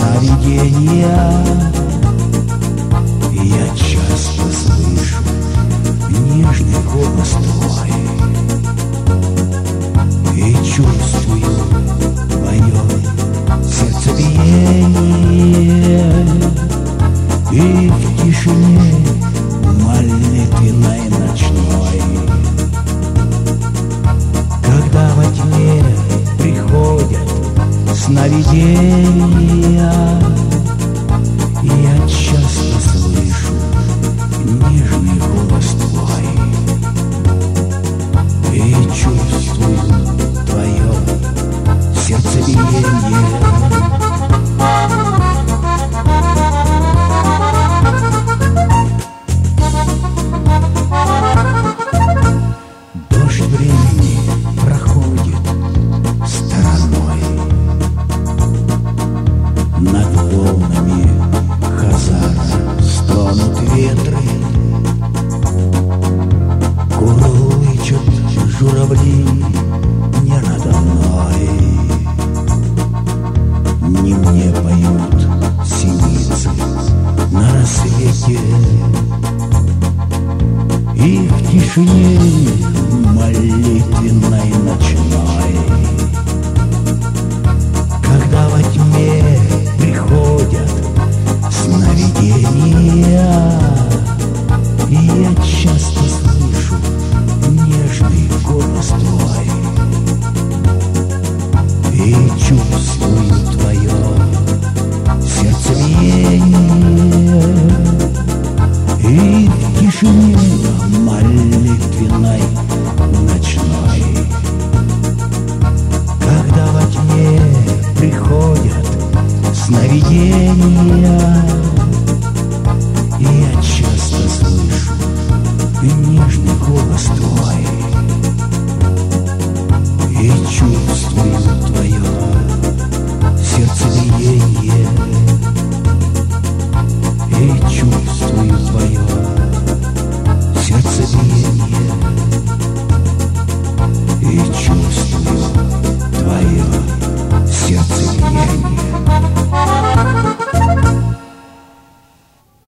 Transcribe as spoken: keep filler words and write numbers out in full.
сновидения. Я часто слышу нежный голос твой и чувствую твое сердцебиение. И в тишине молитвенной ночной, когда во тьме приходят сновидения, я часто слышу нежный голос твой и чувствую твое сердцебиение. Дождь времени проходит стороной, над волнами Хазара стонут ветры, курлычут журавли не надо мной, не мне поют синицы на рассвете. И в тишине